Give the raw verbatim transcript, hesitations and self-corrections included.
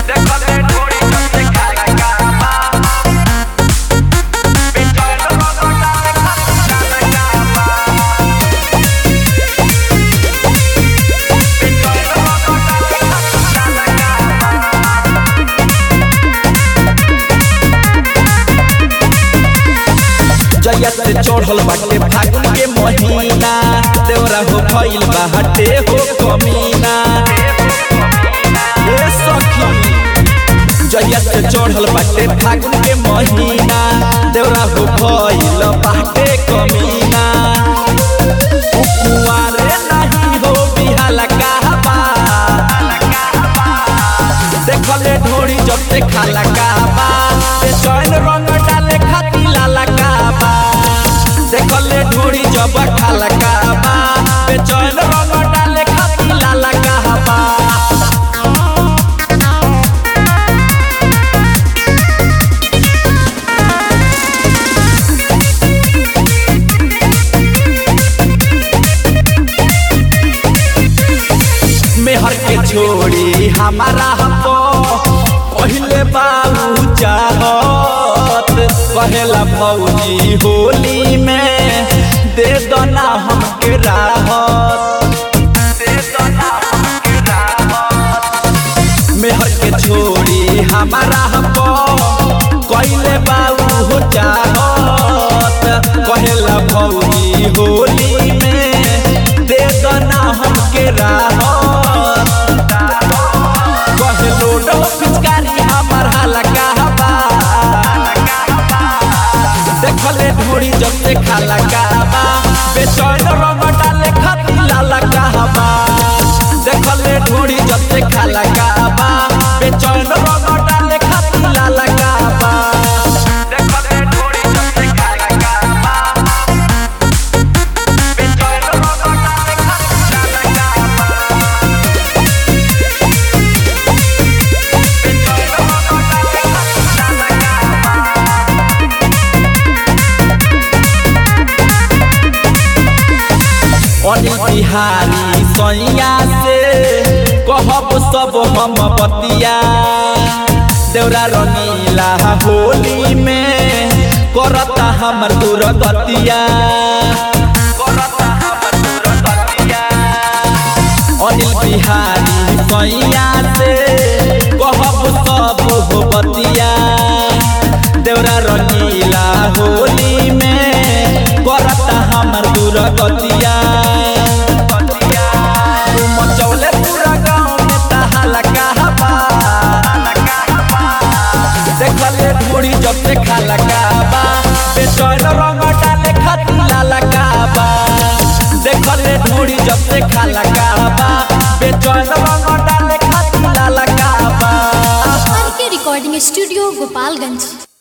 जया से चढ़ल बाटे फागुन के महीना देवरा हो भइल बाटे हो कमीना ए सखी जया से चढ़ल बाटे फागुन के महीना देवरा हो भइल बाटे कमीना कुआरे नहीं हो बिहाला कहबा देखले ढोरी जब से खाला कहबा बेचैन रंग डाले खाती लाला कहबा देखले ढोरी जब खाला कहबा बेचैन रंग डाले खाती लाला कहबा मेहर के छोड़ी हमारा हमको पहले बाबू चाहत पहला भौजी होली में दे दो ना हमके राहत दे दो ना हमके राहत मेहर के छोड़ी हमारा हमको पहले बाबू चाहत पहला भौजी होली में दे दो ना हमके राहत ढोरी जब से खाला कहबा बेचैन रंग डाले खाती लाला कहबा देखले ढोरी जब से खाला कहबा बेचैन रंग डाले खाती लाला कहबा देखले ढोरी जब से खाला कहबा बेचैन रंग डाले खाती लाला कहबा बेचैन रंग डाले खाती लाला कहबा अनिल बिहारी सैया से कहब सब हम बतिया देवरा रंगीला होली में करता हमर दुर्गतिया करता हमर दुर्गतिया अनिल बिहारी सैया से कहब सब हो बतिया देवरा रंगीला होली में करता हमर दुर्गतिया मचौले पूरा गाँव में तहाला कहबा देखले ढोरी जब से खाला कहबा बेचैन रंग डाले खाती लाला कहबा देखले ढोरी जब से खाला कहबा बेचैन रंग डाले खाती लाला कहबा आर के रिकॉर्डिंग स्टूडियो गोपालगंज।